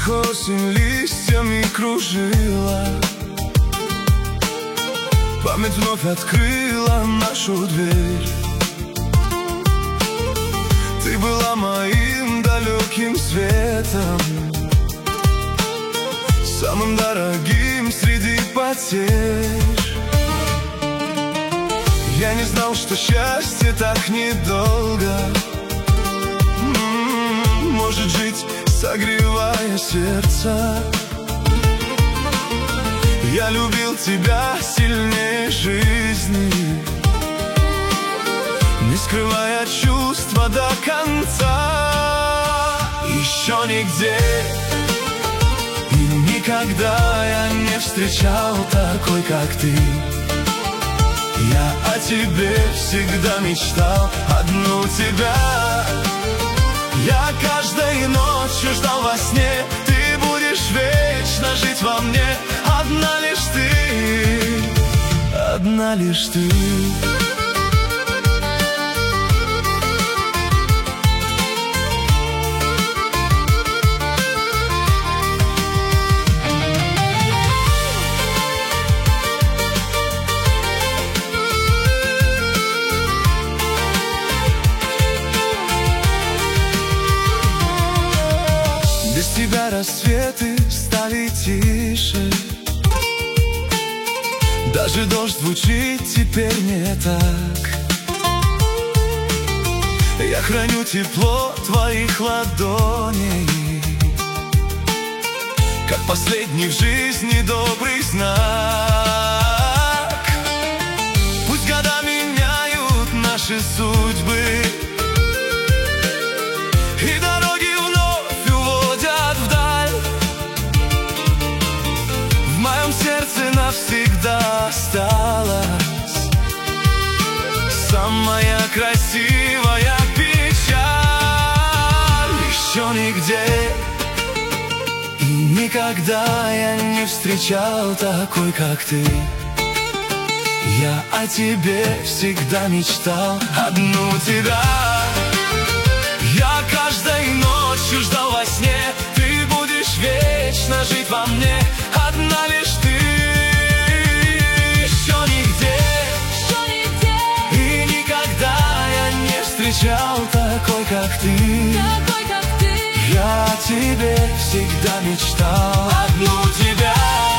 Как осень листьями кружила, память вновь открыла нашу дверь. Ты была моим далеким светом, самым дорогим среди потерь. Я не знал, что счастье так недолго может жить, согревая сердце. Я любил тебя сильнее жизни, не скрывая чувства до конца. Еще нигде и никогда я не встречал такой, как ты. Я о тебе всегда мечтал, одну тебя. Я каждой ночью ждал во сне, ты будешь вечно жить во мне. Одна лишь ты, одна лишь ты. Без тебя рассветы стали тише, даже дождь звучит теперь не так. Я храню тепло твоих ладоней, как последний в жизни добрый знак. Пусть года меняют наши судьбы, и дороги вновь уводят вдаль. В моем сердце навсегда осталась самая красивая печаль. Еще нигде и никогда я не встречал такой, как ты. Я о тебе всегда мечтал, одну тебя. Я каждой ночью ждал во сне, ты будешь вечно жить во мне. Одна лишь ты. Еще нигде и никогда я не встречал такой, как ты. Я о тебе всегда мечтал, одну тебя.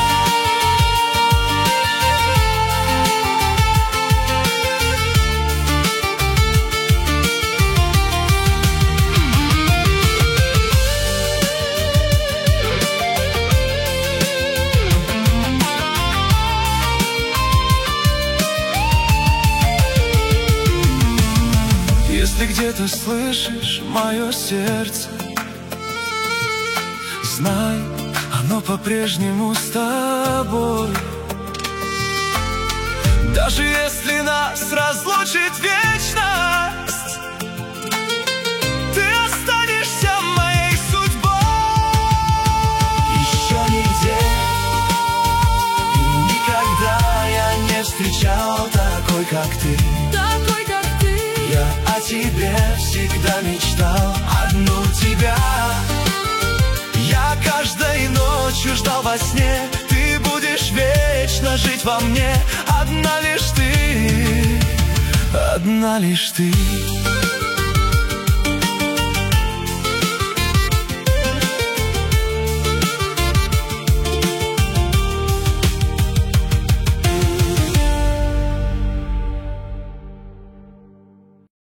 Если где-то слышишь мое сердце, знай, оно по-прежнему с тобой. Даже если нас разлучит вечность, ты останешься моей судьбой. Еще нигде и никогда я не встречал такой, как ты. Я о тебе всегда мечтал, одну тебя. Я каждой ночью ждал во сне, ты будешь вечно жить во мне. Одна лишь ты, одна лишь ты.